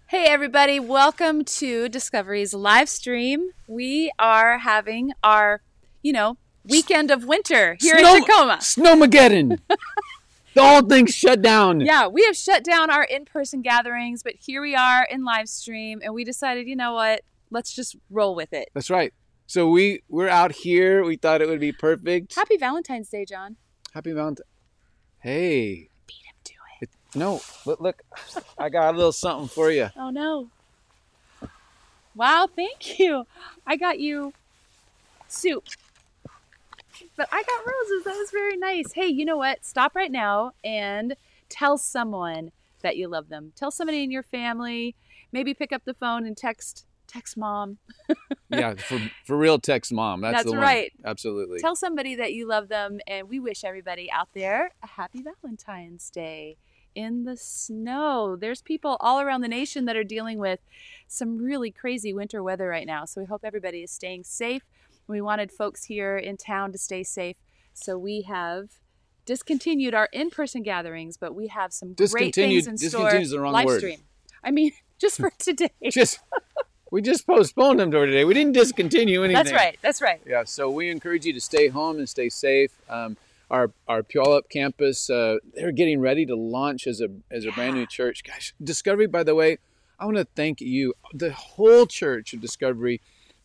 Hey everybody, welcome to Discovery's live stream. We are having our, weekend of winter here in Tacoma. Snowmageddon! The whole thing's shut down. Yeah, we have shut down our in-person gatherings, but here we are in live stream, and we decided, you know what, let's just roll with it. That's right. So we're out here. We thought it would be perfect. Happy Valentine's Day, John. Happy Valentine's. Hey. Beat him to it. No, look, I got a little something for you. Oh no. Wow, thank you. I got you soup. But I got roses. That was very nice. Hey, you know what? Stop right now and tell someone that you love them. Tell somebody in your family. Maybe pick up the phone and text mom. Yeah, for real, text mom. That's the one. Right. Absolutely. Tell somebody that you love them, and we wish everybody out there a happy Valentine's Day in the snow. There's people all around the nation that are dealing with some really crazy winter weather right now. So we hope everybody is staying safe. We wanted folks here in town to stay safe. So we have discontinued our in-person gatherings, but we have some great things in store. Discontinued is the wrong live word. Stream. I mean, just for today. We just postponed them to today. We didn't discontinue anything. That's right. Yeah, so we encourage you to stay home and stay safe. Our Puyallup campus, they're getting ready to launch as a brand new church. Gosh, Discovery, by the way, I want to thank you, the whole church of Discovery.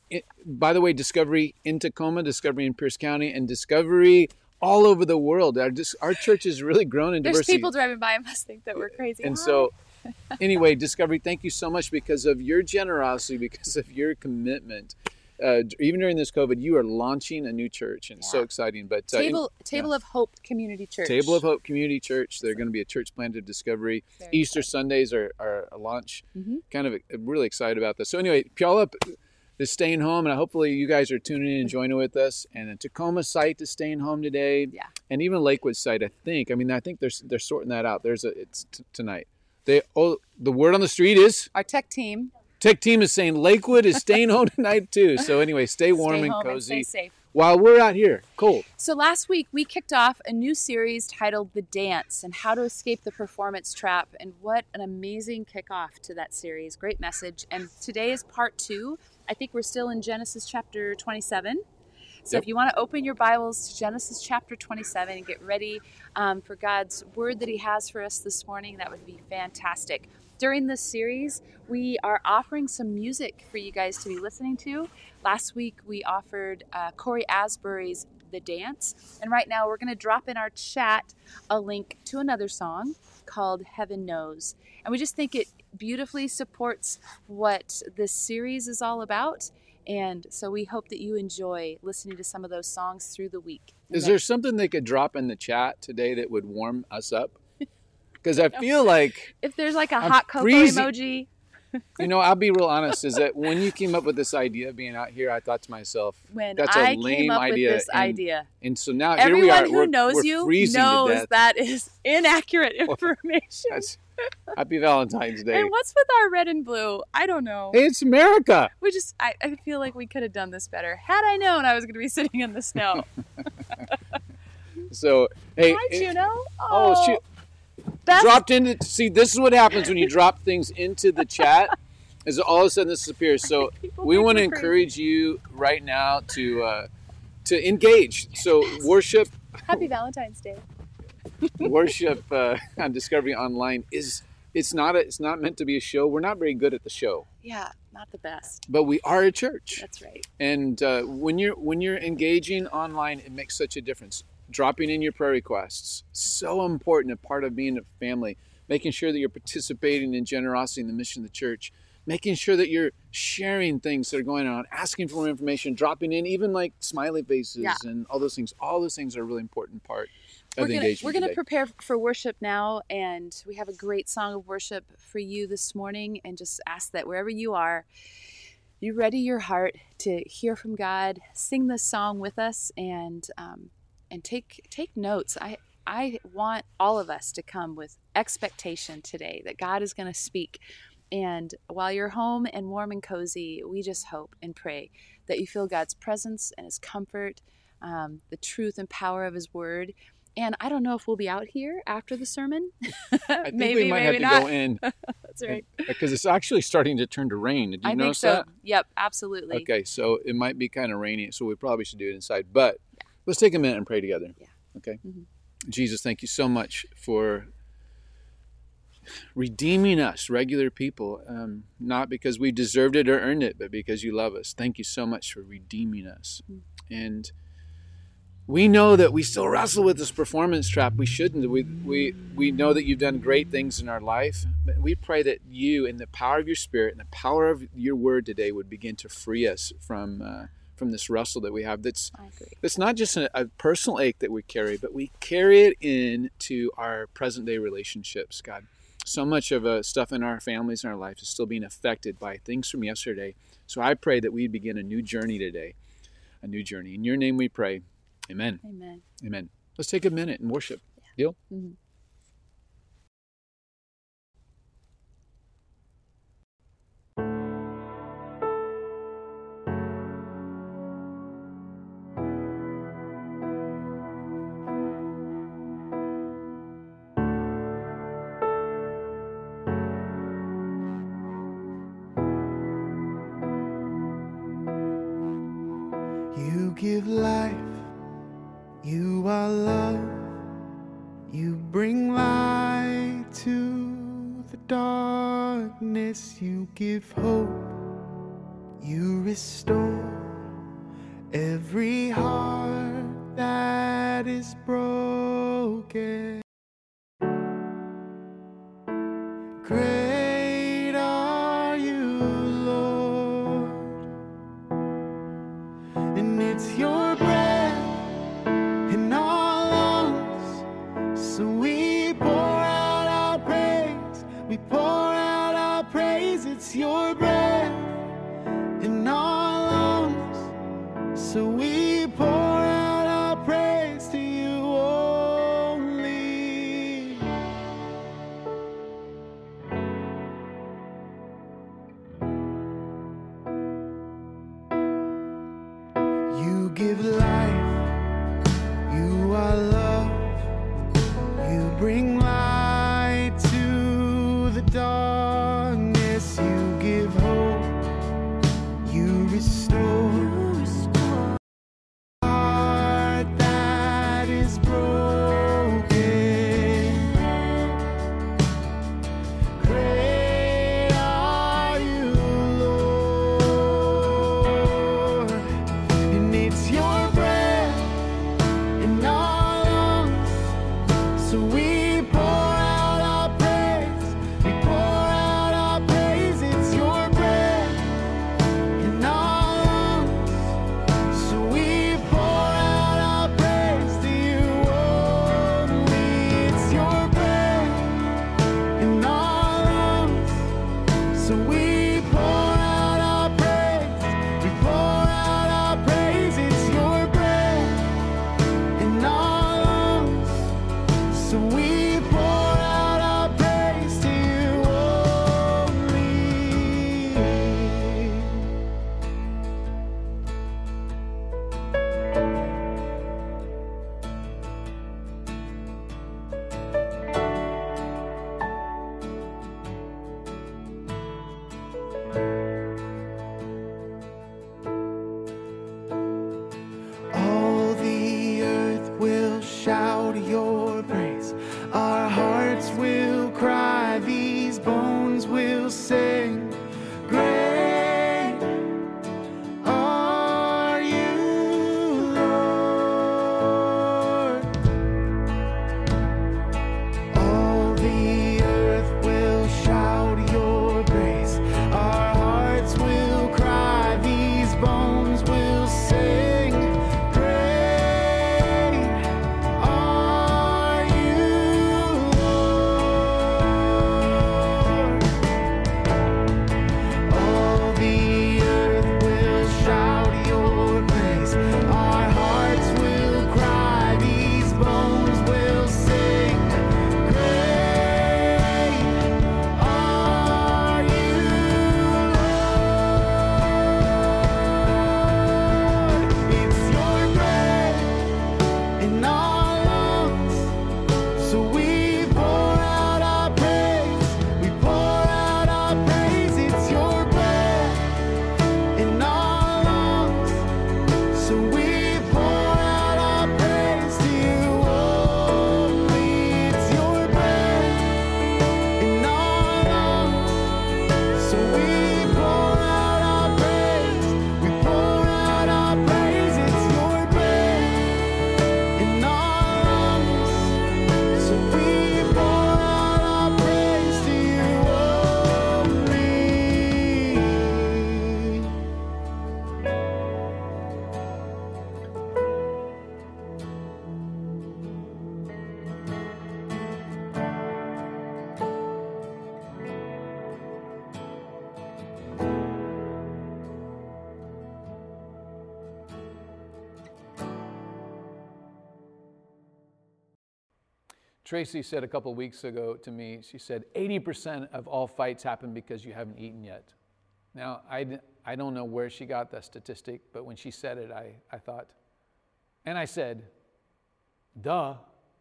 By the way, Discovery in Tacoma, Discovery in Pierce County, and Discovery all over the world. Our church has really grown in diversity. There's people driving by and must think that we're crazy. And so, anyway, Discovery, thank you so much because of your generosity, because of your commitment. Even during this COVID, you are launching a new church, and it's so exciting. But Table of Hope Community Church. Table of Hope Community Church. They're going to be a church planted at Discovery. Easter exciting. Sundays are a launch. Mm-hmm. Kind of really excited about this. So anyway, Puyallup is staying home, and hopefully you guys are tuning in and joining with us. And the Tacoma site is staying home today. Yeah. And even Lakewood site, I think they're sorting that out. It's tonight. The word on the street is our tech team. Tech team is saying Lakewood is staying home tonight too. So anyway, stay warm and cozy. And stay safe. While we're out here, cold. So last week we kicked off a new series titled The Dance and How to Escape the Performance Trap. And what an amazing kickoff to that series. Great message. And today is part 2. I think we're still in Genesis chapter 27. So if you want to open your Bibles to Genesis chapter 27 and get ready for God's word that he has for us this morning, that would be fantastic. During this series, we are offering some music for you guys to be listening to. Last week, we offered Corey Asbury's The Dance. And right now, we're going to drop in our chat a link to another song called Heaven Knows. And we just think it beautifully supports what this series is all about. And so we hope that you enjoy listening to some of those songs through the week. Is there something they could drop in the chat today that would warm us up? Because I feel like... If there's like a hot cocoa emoji. I'll be real honest, is that when you came up with this idea of being out here, I thought to myself, that's a lame idea. And so now here we are. Everyone who knows you knows that is inaccurate information. Happy Valentine's Day. And what's with our red and blue? I don't know. Hey, it's America. I feel like we could have done this better. Had I known I was going to be sitting in the snow. So, hey. Hi, Juno. Oh, shoot. Dropped into, see, this is what happens when you drop things into the chat, is all of a sudden this appears. So we want to encourage you right now to engage. So worship. Happy Valentine's Day. Worship on Discovery Online it's not meant to be a show. We're not very good at the show. Yeah, not the best. But we are a church. That's right. And when you're engaging online, it makes such a difference. Dropping in your prayer requests, so important, a part of being a family. Making sure that you're participating in generosity in the mission of the church. Making sure that you're sharing things that are going on, asking for more information, dropping in, even like smiley faces and all those things. All those things are a really important part of the engagement. We're going to prepare for worship now, and we have a great song of worship for you this morning, and just ask that wherever you are, you ready your heart to hear from God, sing this song with us, and take notes. I want all of us to come with expectation today that God is going to speak. And while you're home and warm and cozy, we just hope and pray that you feel God's presence and his comfort, the truth and power of his word. And I don't know if we'll be out here after the sermon. I think we might have to go in. That's right. Because it's actually starting to turn to rain. Did you I think notice so. that? Yep, absolutely. Okay, so it might be kind of rainy, so we probably should do it inside. But let's take a minute and pray together. Yeah. Okay? Mhm. Jesus, thank you so much for redeeming us, regular people, not because we deserved it or earned it, but because you love us. Thank you so much for redeeming us. And we know that we still wrestle with this performance trap. We shouldn't. We know that you've done great things in our life, but we pray that you, in the power of your Spirit and the power of your Word today, would begin to free us from this wrestle that we have. That's not just a personal ache that we carry, but we carry it into our present day relationships, God. So much of stuff in our families and our lives is still being affected by things from yesterday. So I pray that we begin a new journey today, a new journey. In your name we pray. Amen. Amen. Amen. Let's take a minute and worship. Deal? Mm-hmm. You give life, you are love, you bring light to the darkness, you give hope, you restore every heart that is broken. Great are you, Lord, and it's your breath in our lungs, so we pour out our praise, we pour out our praise. It's your breath in our lungs, so we pour out our praise to you only. You give life, you are love, you bring light to the darkness, you give hope, you restore heart that is broken. Great are you, Lord, and it's your breath in our lungs, so we pour out our praise, we pour out our praise. It's your breath in our lungs, so we pour out our praise to you only. It's your breath in our lungs, so we pour out our praise, we pour out our praise. It's your breath in our lungs, so we pour out our praise to you only. Tracy said a couple weeks ago to me, she said, 80% of all fights happen because you haven't eaten yet. Now, I don't know where she got that statistic, but when she said it, I thought, and I said, duh.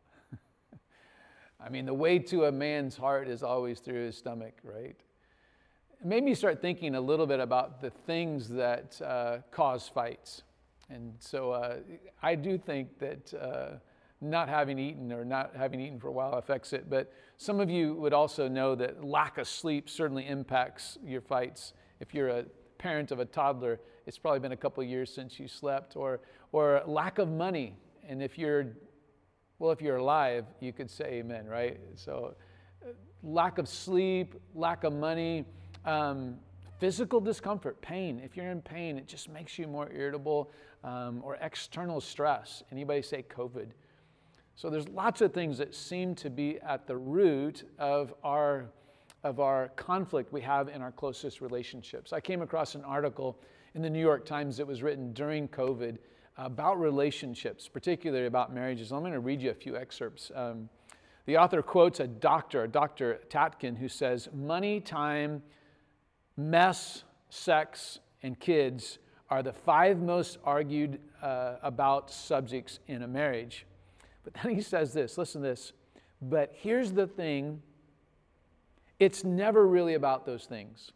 I mean, the way to a man's heart is always through his stomach, right? It made me start thinking a little bit about the things that cause fights. And so I do think that not having eaten or not having eaten for a while affects it. But some of you would also know that lack of sleep certainly impacts your fights. If you're a parent of a toddler, it's probably been a couple of years since you slept, or lack of money. And if you're alive, you could say amen, right? So lack of sleep, lack of money, physical discomfort, pain. If you're in pain, it just makes you more irritable, or external stress. Anybody say COVID? So there's lots of things that seem to be at the root of our conflict we have in our closest relationships. I came across an article in the New York Times that was written during COVID about relationships, particularly about marriages. I'm going to read you a few excerpts. The author quotes a doctor, Dr. Tatkin, who says, money, time, mess, sex, and kids are the 5 most argued about subjects in a marriage. But then he says this, listen to this, but here's the thing, it's never really about those things.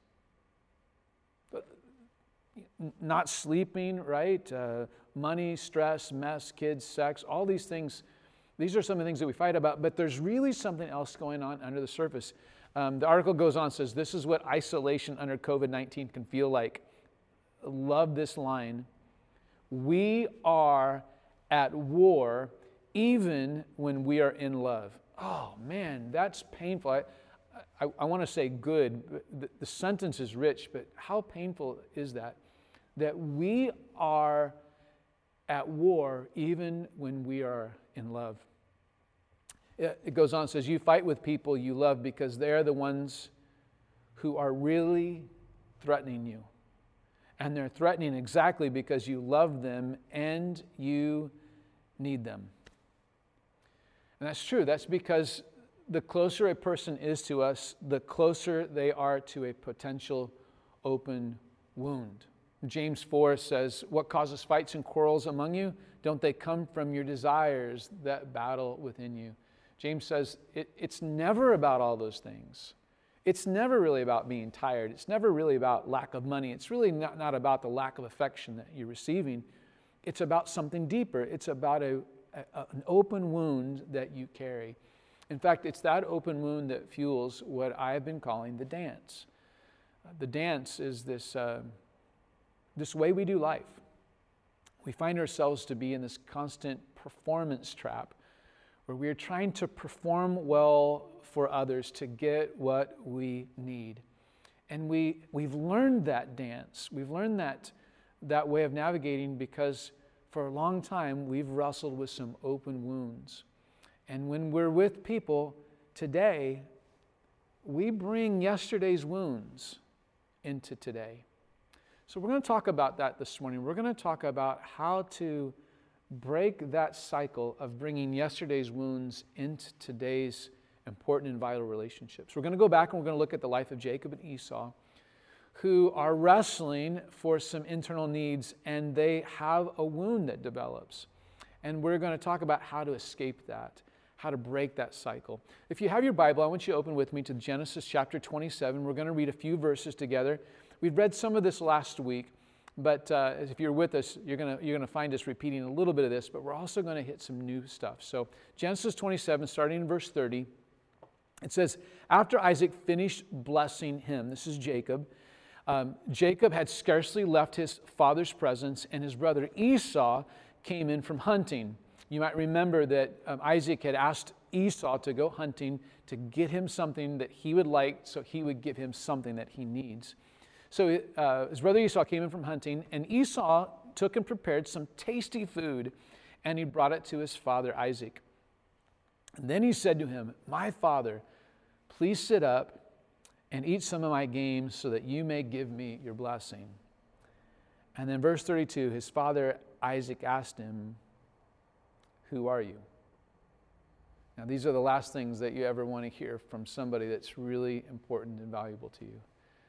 Not sleeping, right? Money, stress, mess, kids, sex, all these things, these are some of the things that we fight about, but there's really something else going on under the surface. The article goes on and says, this is what isolation under COVID-19 can feel like. Love this line. We are at war even when we are in love. Oh man, that's painful. I want to say good. The sentence is rich, but how painful is that? That we are at war even when we are in love. It goes on and says, you fight with people you love because they're the ones who are really threatening you. And they're threatening exactly because you love them and you need them. And that's true. That's because the closer a person is to us, the closer they are to a potential open wound. James 4 says, what causes fights and quarrels among you? Don't they come from your desires that battle within you? James says it's never about all those things. It's never really about being tired. It's never really about lack of money. It's really not about the lack of affection that you're receiving. It's about something deeper. It's about an open wound that you carry. In fact, it's that open wound that fuels what I have been calling the dance. The dance is this way we do life. We find ourselves to be in this constant performance trap where we are trying to perform well for others to get what we need. And we've learned that dance. We've learned that way of navigating because for a long time we've wrestled with some open wounds. And when we're with people today, we bring yesterday's wounds into today. So we're going to talk about that this morning. We're going to talk about how to break that cycle of bringing yesterday's wounds into today's important and vital relationships. We're going to go back and we're going to look at the life of Jacob and Esau, who are wrestling for some internal needs, and they have a wound that develops. And we're going to talk about how to escape that, how to break that cycle. If you have your Bible, I want you to open with me to Genesis chapter 27. We're going to read a few verses together. We've read some of this last week, but if you're with us, you're going to find us repeating a little bit of this, but we're also going to hit some new stuff. So Genesis 27, starting in verse 30, it says, after Isaac finished blessing him, this is Jacob, Jacob had scarcely left his father's presence, and his brother Esau came in from hunting. You might remember that Isaac had asked Esau to go hunting to get him something that he would like, so he would give him something that he needs. So his brother Esau came in from hunting, and Esau took and prepared some tasty food, and he brought it to his father Isaac. And then he said to him, my father, please sit up and eat some of my game so that you may give me your blessing. And then verse 32, his father Isaac asked him, who are you? Now, these are the last things that you ever want to hear from somebody that's really important and valuable to you.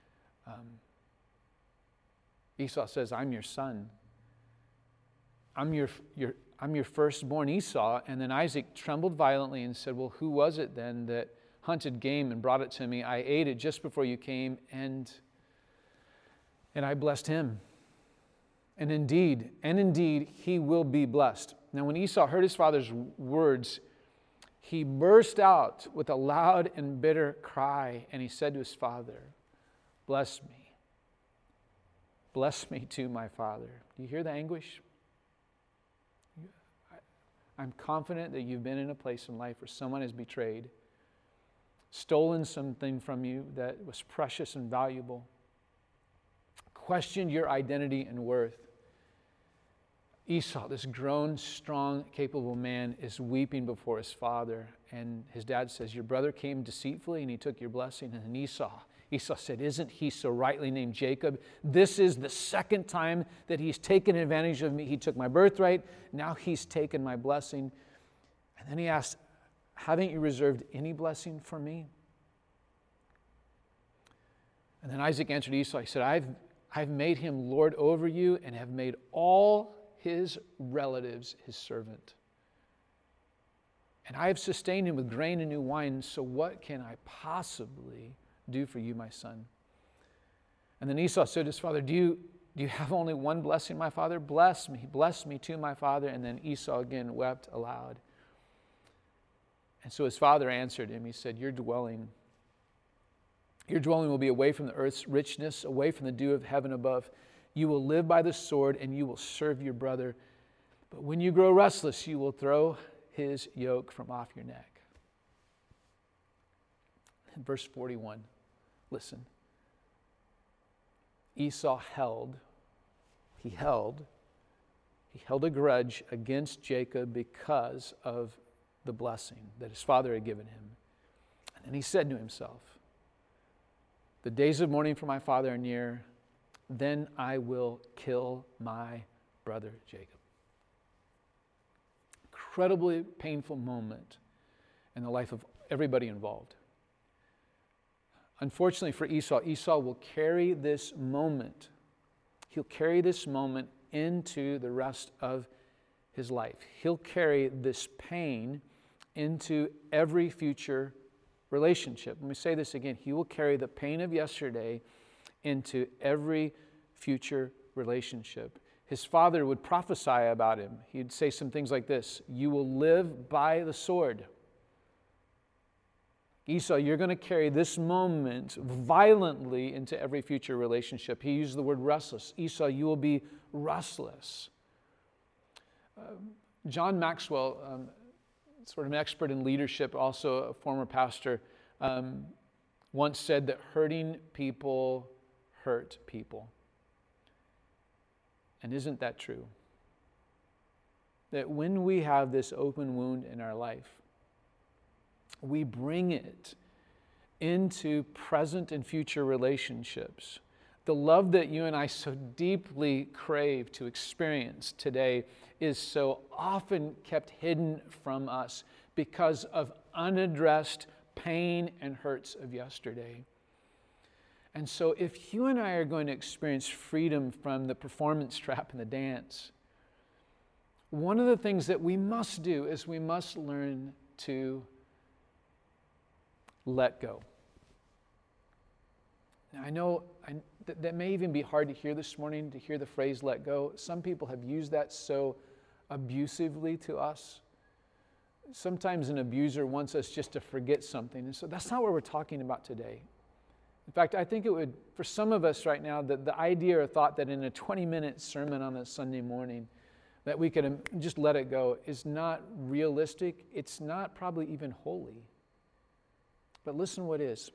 Esau says, I'm your son. I'm your firstborn, Esau. And then Isaac trembled violently and said, well, who was it then that hunted game and brought it to me? I ate it just before you came, and I blessed him. And indeed, he will be blessed. Now, when Esau heard his father's words, he burst out with a loud and bitter cry, and he said to his father, bless me. Bless me too, my father. Do you hear the anguish? I'm confident that you've been in a place in life where someone has betrayed, stolen something from you that was precious and valuable, questioned your identity and worth. Esau, this grown, strong, capable man, is weeping before his father. And his dad says, your brother came deceitfully and he took your blessing. And then Esau said, isn't he so rightly named Jacob? This is the second time that he's taken advantage of me. He took my birthright. Now he's taken my blessing. And then he asked, haven't you reserved any blessing for me? And then Isaac answered Esau. He said, I've made him lord over you and have made all his relatives his servant. And I have sustained him with grain and new wine, so what can I possibly do for you, my son? And then Esau said to his father, do you have only one blessing, my father? Bless me too, my father. And then Esau again wept aloud. And so his father answered him. He said, your dwelling will be away from the earth's richness, away from the dew of heaven above. You will live by the sword, and you will serve your brother. But when you grow restless, you will throw his yoke from off your neck. In verse 41, listen. Esau held a grudge against Jacob because of the blessing that his father had given him. And then he said to himself, the days of mourning for my father are near. Then I will kill my brother Jacob. Incredibly painful moment in the life of everybody involved. Unfortunately for Esau will carry this moment. He'll carry this moment into the rest of his life. He'll carry this pain into every future relationship. Let me say this again. He will carry the pain of yesterday into every future relationship. His father would prophesy about him. He'd say some things like this: you will live by the sword. Esau, you're going to carry this moment violently into every future relationship. He used the word restless. Esau, you will be restless. John Maxwell, sort of an expert in leadership, also a former pastor, once said that hurting people hurt people. And isn't that true? That when we have this open wound in our life, we bring it into present and future relationships. The love that you and I so deeply crave to experience today is so often kept hidden from us because of unaddressed pain and hurts of yesterday. And so if you and I are going to experience freedom from the performance trap and the dance, one of the things that we must do is we must learn to let go. Now, I know that may even be hard to hear this morning, to hear the phrase let go. Some people have used that so abusively to us. Sometimes an abuser wants us just to forget something. And so that's not what we're talking about today. In fact, I think it would, for some of us right now, the idea or thought that in a 20-minute sermon on a Sunday morning that we could just let it go is not realistic. It's not probably even holy. But listen what is.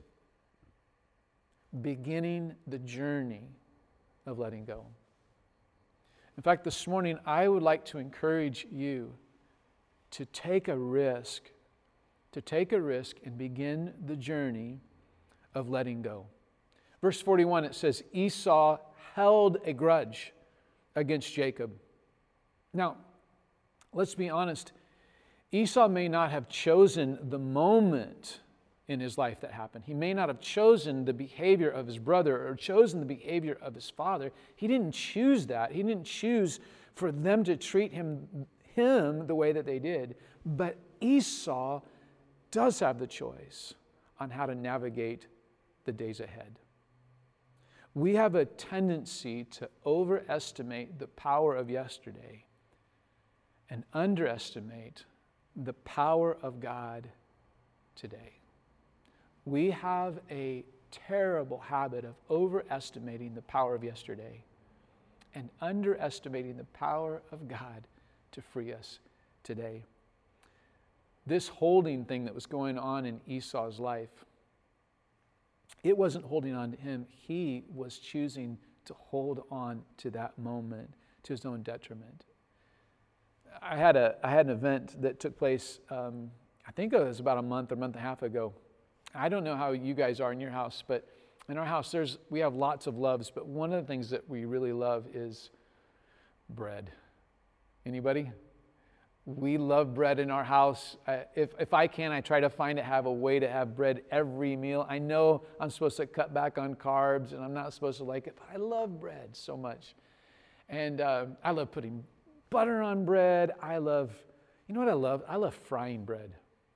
Beginning the journey of letting go. In fact, this morning, I would like to encourage you to take a risk and begin the journey of letting go. Verse 41, it says, Esau held a grudge against Jacob. Now, let's be honest. Esau may not have chosen the moment in his life that happened. He may not have chosen the behavior of his brother or chosen the behavior of his father. He didn't choose that. He didn't choose for them to treat him the way that they did. But Esau does have the choice on how to navigate the days ahead. We have a tendency to overestimate the power of yesterday and underestimate the power of God today. We have a terrible habit of overestimating the power of yesterday and underestimating the power of God to free us today. This holding thing that was going on in Esau's life, it wasn't holding on to him. He was choosing to hold on to that moment to his own detriment. I had an event that took place, I think it was about a month and a half ago. I don't know how you guys are in your house, but in our house we have lots of loves, but one of the things that we really love is bread. Anybody? We love bread in our house. If I can, I try to have a way to have bread every meal. I know I'm supposed to cut back on carbs and I'm not supposed to like it, but I love bread so much. And I love putting butter on bread. You know what I love? I love frying bread.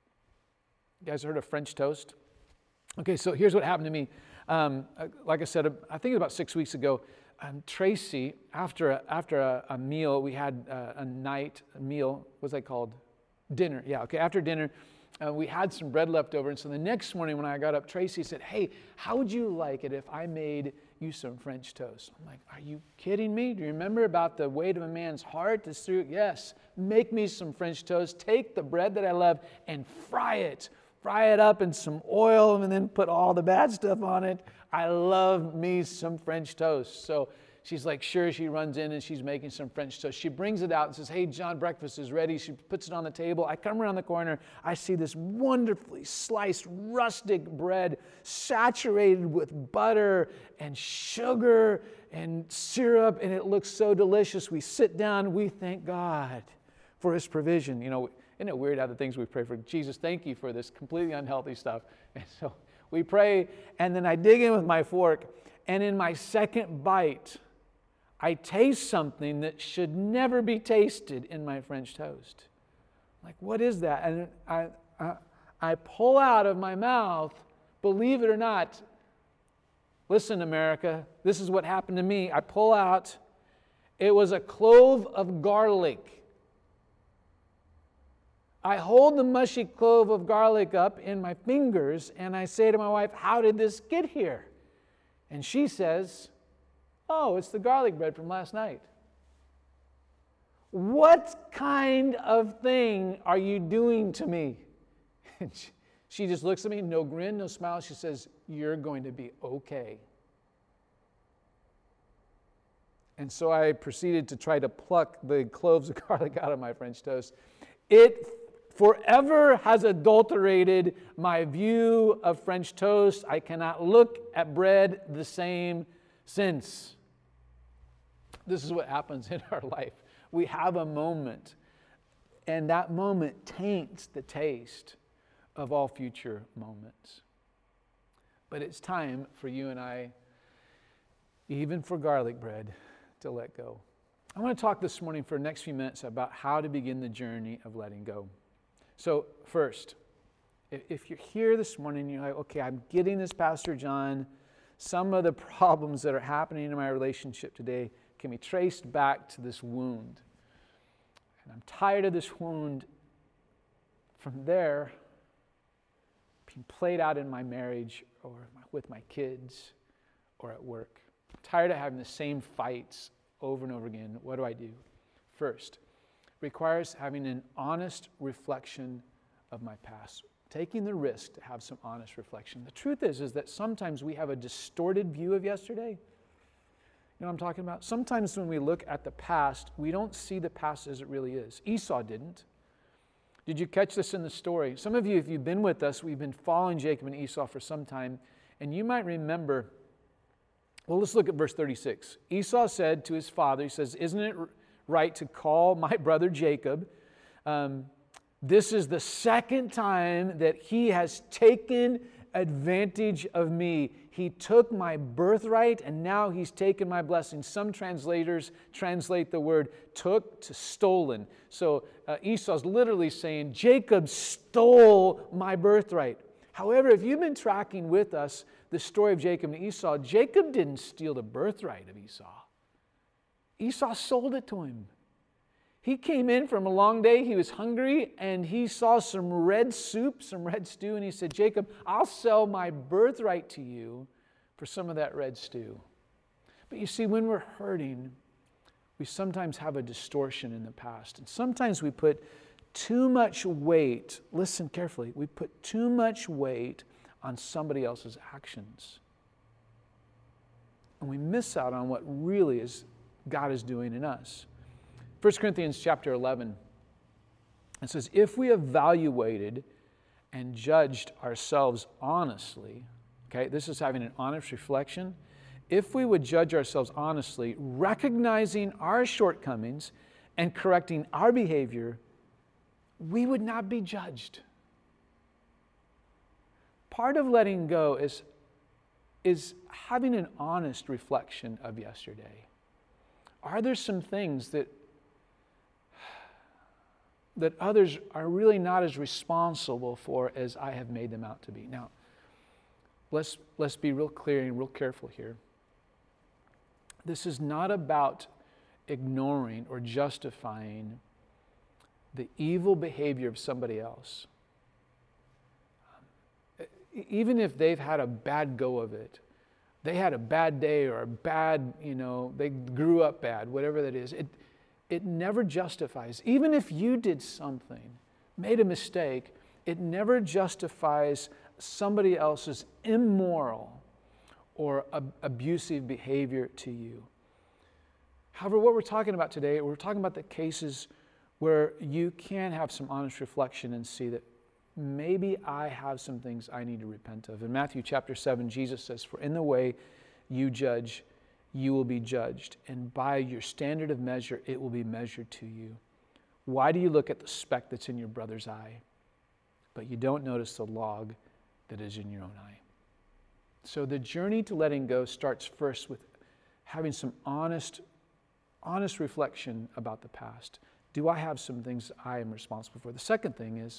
You guys heard of French toast? Okay, so here's what happened to me. Like I said, I think about 6 weeks ago, Tracy, after a meal, we had a night meal. What's that called? Dinner. Yeah, okay. After dinner, we had some bread left over. And so the next morning when I got up, Tracy said, "Hey, how would you like it if I made you some French toast?" I'm like, "Are you kidding me? Do you remember about the weight of a man's heart is through?" Yes, make me some French toast. Take the bread that I love and fry it. Fry it up in some oil and then put all the bad stuff on it. I love me some French toast. So she's like, sure. She runs in and she's making some French toast. She brings it out and says, "Hey, John, breakfast is ready." She puts it on the table. I come around the corner. I see this wonderfully sliced rustic bread saturated with butter and sugar and syrup, and it looks so delicious. We sit down. We thank God for His provision. You know, isn't it weird how the things we pray for? Jesus, thank you for this completely unhealthy stuff. And so we pray, and then I dig in with my fork, and in my second bite, I taste something that should never be tasted in my French toast. Like, what is that? And I pull out of my mouth, believe it or not, listen, America, this is what happened to me. I pull out, it was a clove of garlic. I hold the mushy clove of garlic up in my fingers and I say to my wife, "How did this get here?" And she says, "Oh, it's the garlic bread from last night." What kind of thing are you doing to me? And she just looks at me, no grin, no smile. She says, "You're going to be okay." And so I proceeded to try to pluck the cloves of garlic out of my French toast. It forever has adulterated my view of French toast. I cannot look at bread the same since. This is what happens in our life. We have a moment, and that moment taints the taste of all future moments. But it's time for you and I, even for garlic bread, to let go. I want to talk this morning for the next few minutes about how to begin the journey of letting go. So first, if you're here this morning and you're like, okay, I'm getting this, Pastor John, some of the problems that are happening in my relationship today can be traced back to this wound. And I'm tired of this wound from there being played out in my marriage or with my kids or at work. I'm tired of having the same fights over and over again. What do? First, requires having an honest reflection of my past. Taking the risk to have some honest reflection. The truth is that sometimes we have a distorted view of yesterday. You know what I'm talking about? Sometimes when we look at the past, we don't see the past as it really is. Esau didn't. Did you catch this in the story? Some of you, if you've been with us, we've been following Jacob and Esau for some time, and you might remember, well, let's look at verse 36. Esau said to his father, he says, "Isn't it right to call my brother Jacob? This is the second time that he has taken advantage of me. He took my birthright and now he's taken my blessing. Some translators translate the word took to stolen. So Esau's literally saying, Jacob stole my birthright. However, if you've been tracking with us the story of Jacob and Esau, Jacob didn't steal the birthright of Esau. Esau sold it to him. He came in from a long day, he was hungry, and he saw some red soup, some red stew, and he said, Jacob, I'll sell my birthright to you for some of that red stew. But you see, when we're hurting, we sometimes have a distortion in the past. And sometimes we put too much weight, listen carefully, we put too much weight on somebody else's actions. And we miss out on what really God is doing in us. 1 Corinthians chapter 11, it says, if we evaluated and judged ourselves honestly, okay, this is having an honest reflection. If we would judge ourselves honestly, recognizing our shortcomings and correcting our behavior, we would not be judged. Part of letting go is having an honest reflection of yesterday. Are there some things that others are really not as responsible for as I have made them out to be? Now, let's be real clear and real careful here. This is not about ignoring or justifying the evil behavior of somebody else. Even if they've had a bad go of it, they had a bad day or a bad, they grew up bad, whatever that is, it never justifies. Even if you did something, made a mistake, it never justifies somebody else's immoral or abusive behavior to you. However, what we're talking about today, we're talking about the cases where you can have some honest reflection and see that maybe I have some things I need to repent of. In Matthew chapter 7, Jesus says, for in the way you judge, you will be judged, and by your standard of measure, it will be measured to you. Why do you look at the speck that's in your brother's eye, but you don't notice the log that is in your own eye? So the journey to letting go starts first with having some honest reflection about the past. Do I have some things I am responsible for? The second thing is,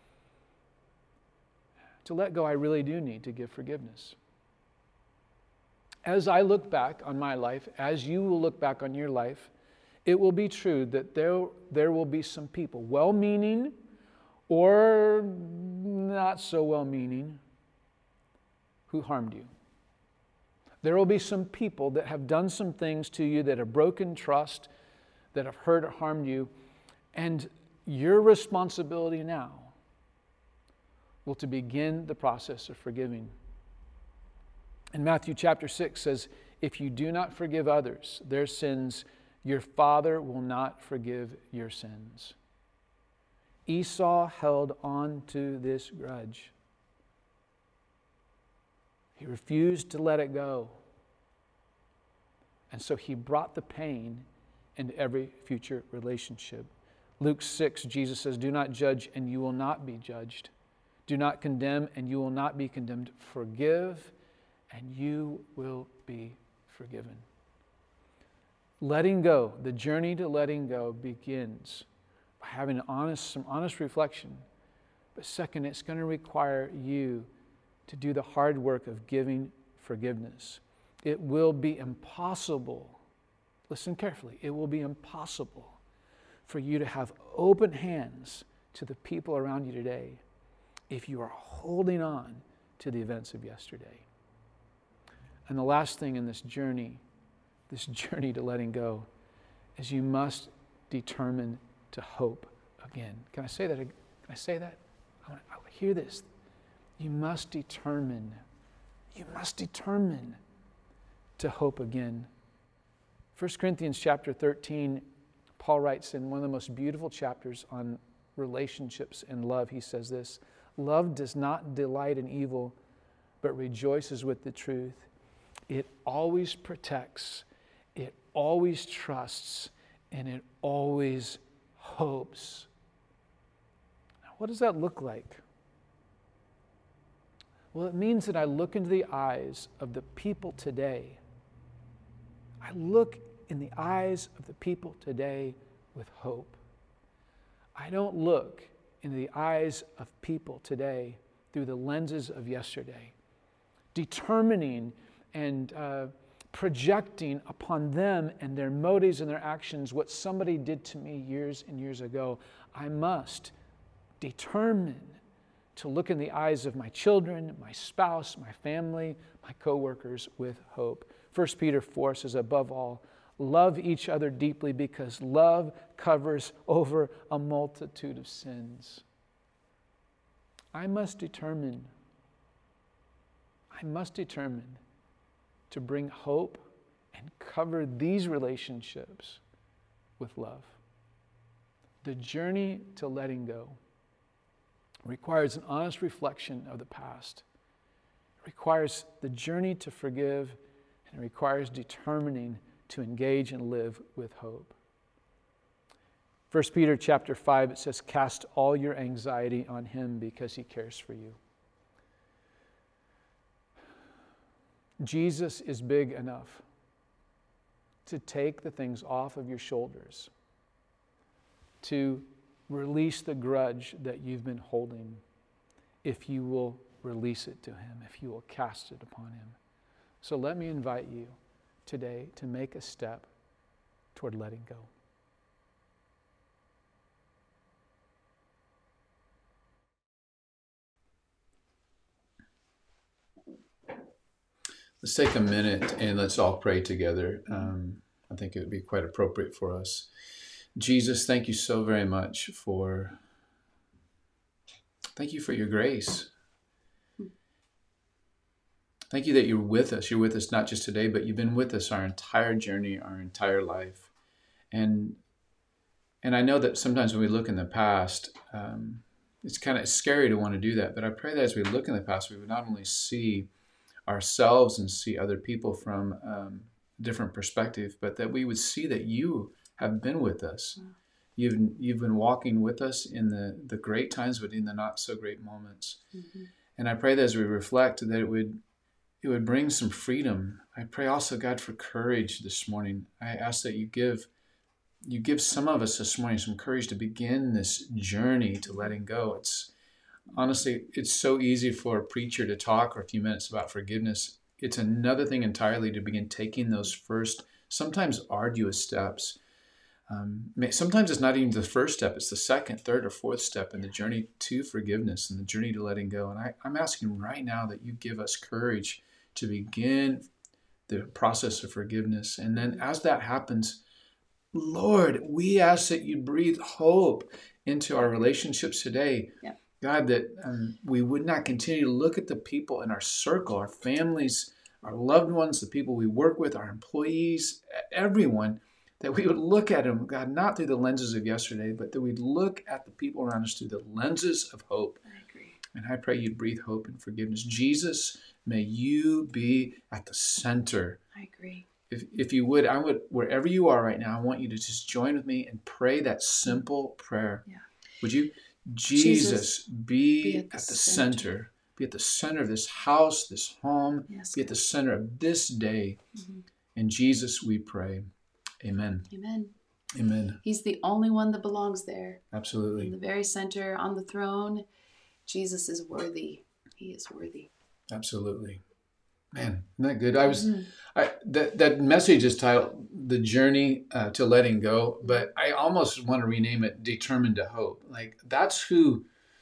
to let go, I really do need to give forgiveness. As I look back on my life, as you will look back on your life, it will be true that there will be some people, well-meaning or not so well-meaning, who harmed you. There will be some people that have done some things to you that have broken trust, that have hurt or harmed you, and your responsibility now will to begin the process of forgiving. And Matthew chapter 6 says, if you do not forgive others their sins, your Father will not forgive your sins. Esau held on to this grudge. He refused to let it go. And so he brought the pain into every future relationship. Luke 6, Jesus says, do not judge and you will not be judged. Do not condemn and you will not be condemned. Forgive and you will be forgiven. Letting go, the journey to letting go begins by having some honest reflection. But second, it's going to require you to do the hard work of giving forgiveness. It will be impossible, listen carefully, it will be impossible for you to have open hands to the people around you today if you are holding on to the events of yesterday. And the last thing in this journey to letting go, is you must determine to hope again. Can I say that? I want to hear this. You must determine to hope again. 1 Corinthians chapter 13, Paul writes in one of the most beautiful chapters on relationships and love, he says this, love does not delight in evil, but rejoices with the truth. It always protects, it always trusts, and it always hopes. What does that look like? Well, it means that I look into the eyes of the people today. I look in the eyes of the people today with hope. I don't look into the eyes of people today through the lenses of yesterday, determining and projecting upon them and their motives and their actions what somebody did to me years and years ago. I must determine to look in the eyes of my children, my spouse, my family, my coworkers with hope. 1 Peter 4 says, above all, love each other deeply because love covers over a multitude of sins. I must determine to bring hope and cover these relationships with love. The journey to letting go requires an honest reflection of the past. It requires the journey to forgive, and it requires determining to engage and live with hope. 1 Peter chapter 5, it says, cast all your anxiety on him because he cares for you. Jesus is big enough to take the things off of your shoulders, to release the grudge that you've been holding, if you will release it to him, if you will cast it upon him. So let me invite you today to make a step toward letting go. Let's take a minute and let's all pray together. I think it would be quite appropriate for us. Jesus, thank you so very much thank you for your grace. Thank you that you're with us. You're with us not just today, but you've been with us our entire journey, our entire life. And I know that sometimes when we look in the past, it's kind of scary to want to do that. But I pray that as we look in the past, we would not only see ourselves and see other people from a different perspective, but that we would see that you have been with us. You've been walking with us in the great times, but in the not so great moments. Mm-hmm. And I pray that as we reflect, that it would bring some freedom. I pray also, God, for courage this morning. I ask that you give some of us this morning some courage to begin this journey to letting go. Honestly, it's so easy for a preacher to talk for a few minutes about forgiveness. It's another thing entirely to begin taking those first, sometimes arduous steps. Sometimes it's not even the first step, it's the second, third, or fourth step in the journey to forgiveness and the journey to letting go. And I'm asking right now that you give us courage to begin the process of forgiveness. And then as that happens, Lord, we ask that you breathe hope into our relationships today. Yeah. God, that we would not continue to look at the people in our circle, our families, our loved ones, the people we work with, our employees, everyone, that we would look at them, God, not through the lenses of yesterday, but that we'd look at the people around us through the lenses of hope. I agree. And I pray you'd breathe hope and forgiveness. Jesus, may you be at the center. I agree. If you would, wherever you are right now, I want you to just join with me and pray that simple prayer. Yeah. Would you? Jesus, be at the center. Be at the center of this house, this home. Yes, be at the center of this day. Mm-hmm. In Jesus we pray. Amen. Amen. Amen. He's the only one that belongs there. Absolutely. In the very center, on the throne. Jesus is worthy. He is worthy. Absolutely. Man, isn't that good? That message is titled "The Journey to Letting Go," but I almost want to rename it "Determined to Hope." Like that's who,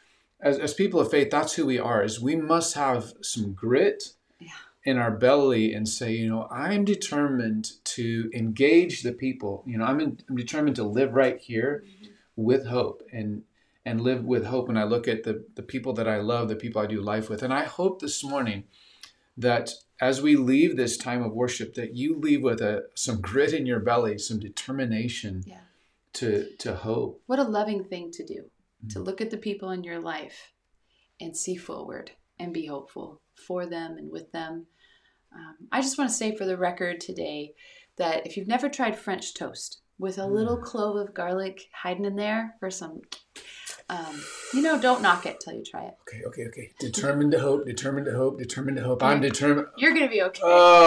as people of faith, that's who we are. Is we must have some grit in our belly and say, I'm determined to engage the people. I'm determined to live right here with hope and live with hope. And I look at the people that I love, the people I do life with, and I hope this morning that as we leave this time of worship, that you leave with some grit in your belly, some determination to hope. What a loving thing to do, to look at the people in your life and see forward and be hopeful for them and with them. I just want to say for the record today that if you've never tried French toast with a little clove of garlic hiding in there for some Don't knock it till you try it. Okay. Determined to hope. I'm determined. You're going to be okay.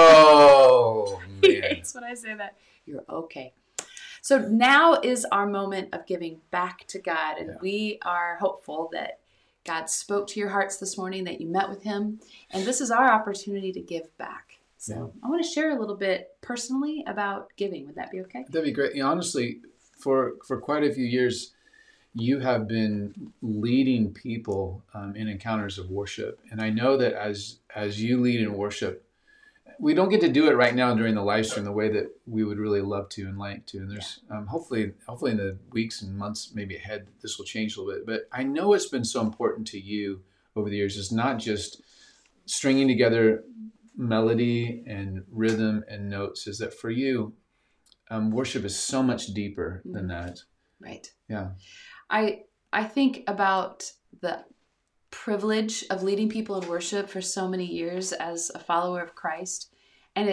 Oh, He man. hates when I say that. You're okay. So now is our moment of giving back to God. And we are hopeful that God spoke to your hearts this morning, that you met with him. And this is our opportunity to give back. So I want to share a little bit personally about giving. Would that be okay? That'd be great. Honestly, for quite a few years, you have been leading people in encounters of worship. And I know that as you lead in worship, we don't get to do it right now during the live stream the way that we would really love to and like to. And there's hopefully in the weeks and months maybe ahead, this will change a little bit. But I know it's been so important to you over the years. It's not just stringing together melody and rhythm and notes. Is that for you, worship is so much deeper than that. Right. Yeah. I think about the privilege of leading people in worship for so many years as a follower of Christ. And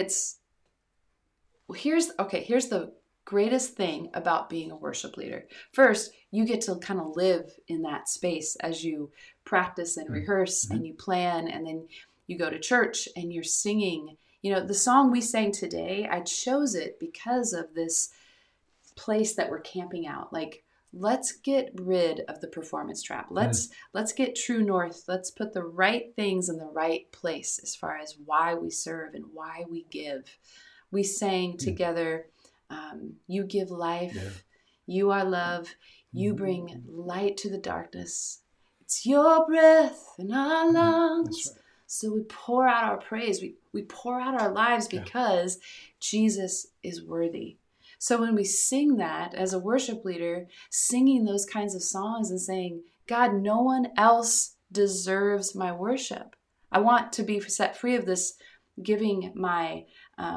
here's the greatest thing about being a worship leader. First, you get to kind of live in that space as you practice and rehearse and you plan, and then you go to church and you're singing. The song we sang today, I chose it because of this place that we're camping out. Like, let's get rid of the performance trap. Let's get true north. Let's put the right things in the right place as far as why we serve and why we give. We sang together, you give life, you are love, you bring light to the darkness. It's your breath in our lungs. Right. So we pour out our praise. We pour out our lives because Jesus is worthy. So when we sing that as a worship leader, singing those kinds of songs and saying, God, no one else deserves my worship. I want to be set free of this giving my,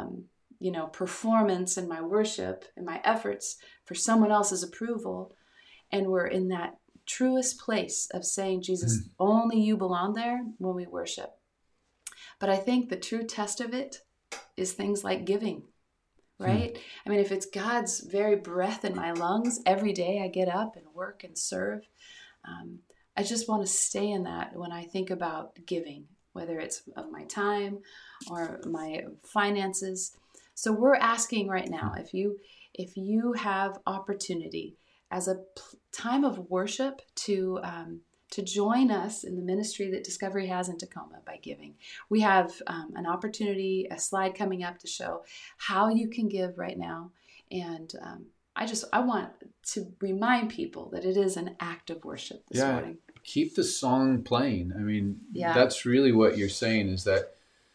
performance and my worship and my efforts for someone else's approval. And we're in that truest place of saying, Jesus, only you belong there when we worship. But I think the true test of it is things like giving. Right? I mean, if it's God's very breath in my lungs, every day I get up and work and serve. I just want to stay in that when I think about giving, whether it's of my time or my finances. So we're asking right now, if you have opportunity as a time of worship to join us in the ministry that Discovery has in Tacoma by giving. We have an opportunity, a slide coming up to show how you can give right now. And I want to remind people that it is an act of worship this morning. Keep the song playing. I mean, that's really what you're saying is that,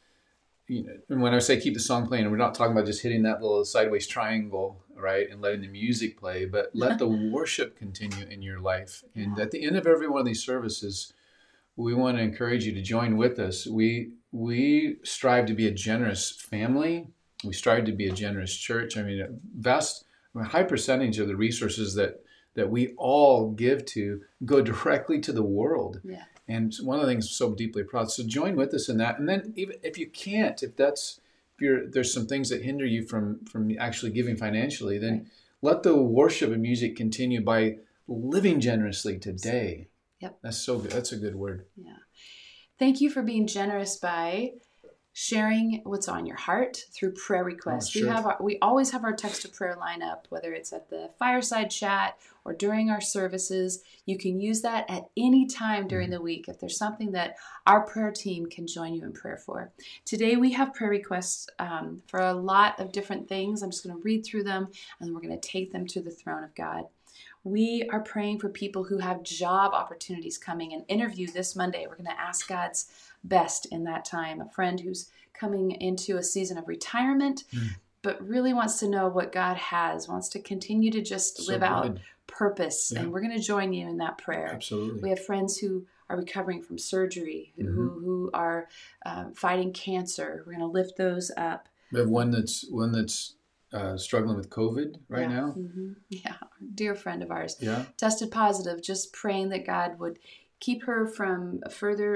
and when I say keep the song playing, we're not talking about just hitting that little sideways triangle, right, and letting the music play, but let the worship continue in your life. And at the end of every one of these services, we want to encourage you to join with us. We strive to be a generous family. We strive to be a generous church. I mean, a high percentage of the resources that we all give to go directly to the world. Yeah. And one of the things I'm so deeply proud. So join with us in that. And then even if you can't, if there's some things that hinder you from actually giving financially, then let the worship and music continue by living generously today. Yep. That's so good. That's a good word. Yeah. Thank you for being generous by sharing what's on your heart through prayer requests. Sure. We always have our text to prayer lineup, whether it's at the fireside chat or during our services. You can use that at any time during the week if there's something that our prayer team can join you in prayer for. Today we have prayer requests for a lot of different things. I'm just going to read through them and then we're going to take them to the throne of God. We are praying for people who have job opportunities coming. An interview this Monday. We're going to ask God's best in that time. A friend who's coming into a season of retirement, but really wants to know what God has, wants to continue to just live out purpose. Yeah. And we're going to join you in that prayer. Absolutely. We have friends who are recovering from surgery, who are fighting cancer. We're going to lift those up. We have one that's struggling with COVID right now. Mm-hmm. Yeah, a dear friend of ours tested positive. Just praying that God would keep her from further,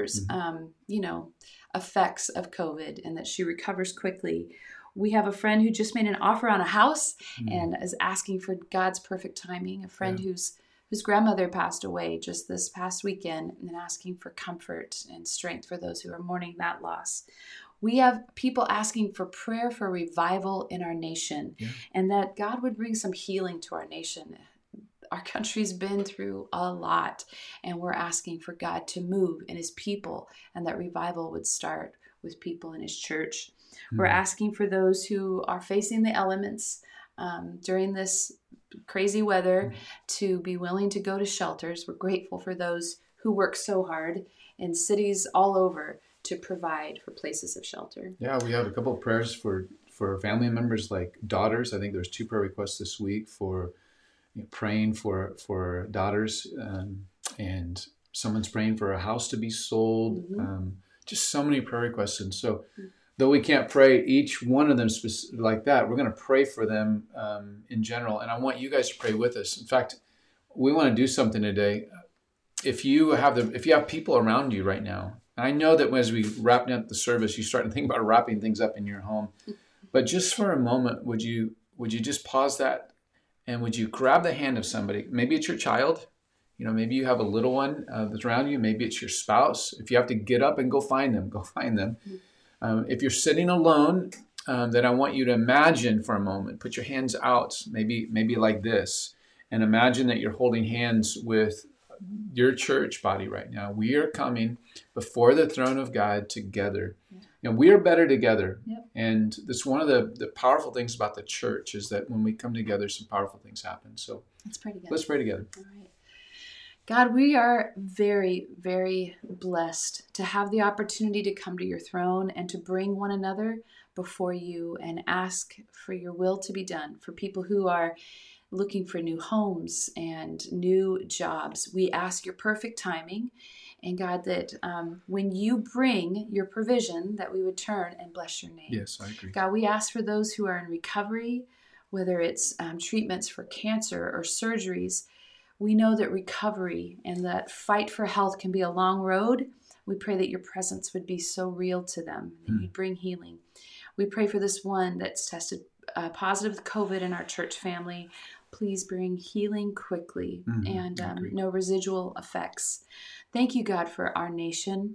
effects of COVID and that she recovers quickly. We have a friend who just made an offer on a house and is asking for God's perfect timing. A friend who's whose grandmother passed away just this past weekend, and asking for comfort and strength for those who are mourning that loss. We have people asking for prayer for revival in our nation, and that God would bring some healing to our nation. Our country's been through a lot, and we're asking for God to move in his people, and that revival would start with people in his church. We're asking for those who are facing the elements during this crazy weather to be willing to go to shelters. We're grateful for those who work so hard in cities all over to provide for places of shelter. Yeah, we have a couple of prayers for family members like daughters. I think there's 2 prayer requests this week for praying for daughters, and someone's praying for a house to be sold. Just so many prayer requests. And so though we can't pray each one of them like that, we're going to pray for them in general. And I want you guys to pray with us. In fact, we want to do something today. If you have people around you right now, and I know that as we wrap up the service, you start to think about wrapping things up in your home. But just for a moment, would you just pause that, and would you grab the hand of somebody? Maybe it's your child. Maybe you have a little one that's around you. Maybe it's your spouse. If you have to get up and go find them, go find them. If you're sitting alone, then I want you to imagine for a moment. Put your hands out, maybe like this, and imagine that you're holding hands with your church body right now. We are coming before the throne of God together. We are better together. And that's one of the powerful things about the church, is that when we come together, some powerful things happen. So let's pray together. All right. God, we are very, very blessed to have the opportunity to come to your throne and to bring one another before you and ask for your will to be done for people who are looking for new homes and new jobs. We ask your perfect timing, and God, that when you bring your provision, that we would turn and bless your name. Yes, I agree. God, we ask for those who are in recovery, whether it's treatments for cancer or surgeries. We know that recovery and that fight for health can be a long road. We pray that your presence would be so real to them, that you'd bring healing. We pray for this one that's tested positive with COVID in our church family. Please bring healing quickly and no residual effects. Thank you, God, for our nation.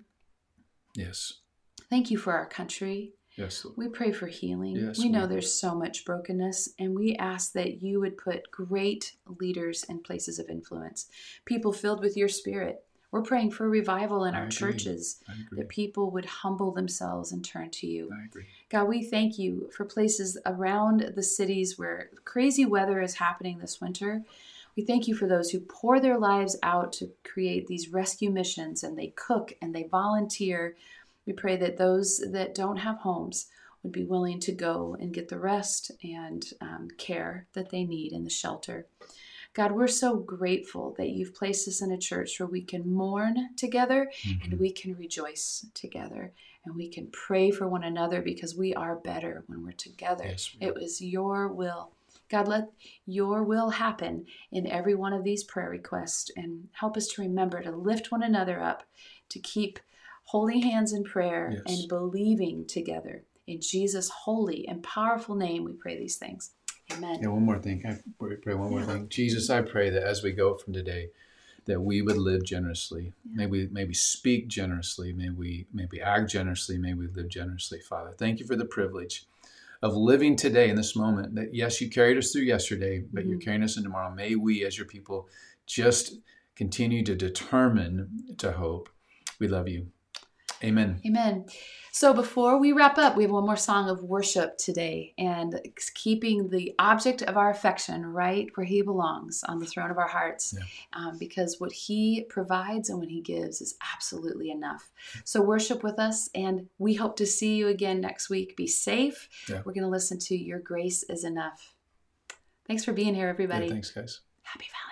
Yes. Thank you for our country. Yes, Lord. We pray for healing. Yes, we know Lord. there's so much brokenness, and we ask that you would put great leaders in places of influence, people filled with your spirit. We're praying for revival in our churches, that people would humble themselves and turn to you. I agree. God, we thank you for places around the cities where crazy weather is happening this winter. We thank you for those who pour their lives out to create these rescue missions, and they cook and they volunteer. We pray that those that don't have homes would be willing to go and get the rest and care that they need in the shelter. God, we're so grateful that you've placed us in a church where we can mourn together and we can rejoice together, and we can pray for one another because we are better when we're together. Yes, it was your will. God, let your will happen in every one of these prayer requests, and help us to remember to lift one another up, to keep holding hands in prayer and believing together. In Jesus' holy and powerful name, we pray these things. Amen. Yeah, one more thing. Can I pray one more thing? Jesus, I pray that as we go from today, that we would live generously. May we speak generously. May we act generously. May we live generously, Father. Thank you for the privilege of living today in this moment. That yes, you carried us through yesterday, but you're carrying us in tomorrow. May we, as your people, just continue to determine to hope. We love you. Amen. Amen. So before we wrap up, we have one more song of worship today, and keeping the object of our affection right where he belongs, on the throne of our hearts, because what he provides and what he gives is absolutely enough. So worship with us, and we hope to see you again next week. Be safe. We're going to listen to Your Grace is Enough. Thanks for being here, everybody. Thanks, guys. Happy Valentine's Day.